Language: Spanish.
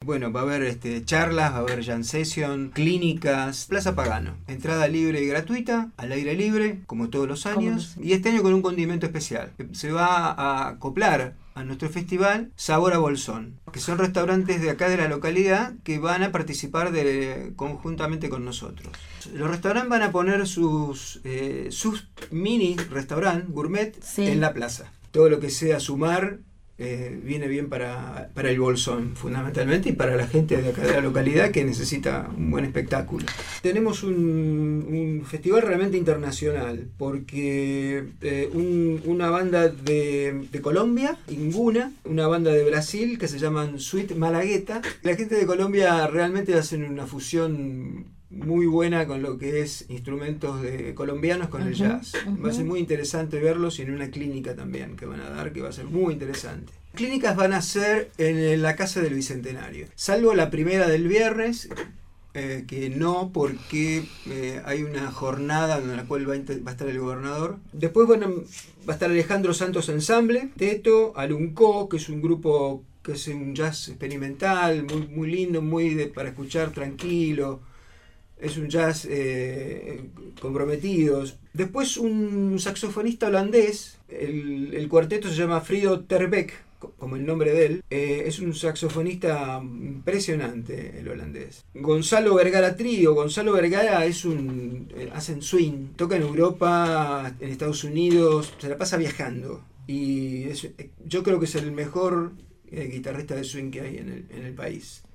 Bueno, va a haber charlas, va a haber jam session, clínicas, Plaza Pagano. Entrada libre y gratuita, al aire libre, como todos los años. Y este año con un condimento especial. Se va a acoplar a nuestro festival Sabor a Bolsón, que son restaurantes de acá de la localidad que van a participar conjuntamente con nosotros. Los restaurantes van a poner sus mini restaurant gourmet en la plaza. Todo lo que sea sumar viene bien para el Bolsón, fundamentalmente, y para la gente de acá de la localidad que necesita un buen espectáculo. Tenemos un festival realmente internacional, porque una banda de Colombia, Inguna, una banda de Brasil que se llaman Sweet Malagueta. La gente de Colombia realmente hacen una fusión muy buena con lo que es instrumentos colombianos con el jazz. Va a ser muy interesante verlos, y en una clínica también que van a dar, que va a ser muy interesante. Clínicas van a ser en la Casa del Bicentenario, salvo la primera del viernes, que no, porque hay una jornada en la cual va a estar el gobernador. Después va a estar Alejandro Santos Ensamble, Teto, Aluncó, que es un grupo que es un jazz experimental, muy, muy lindo, para escuchar tranquilo. Es un jazz comprometido. Después un saxofonista holandés, el cuarteto se llama Frido Terbeek, como el nombre de él. Es un saxofonista impresionante, el holandés. Gonzalo Vergara Trío. Gonzalo Vergara hacen swing, toca en Europa, en Estados Unidos, se la pasa viajando. Y yo creo que es el mejor guitarrista de swing que hay en el país.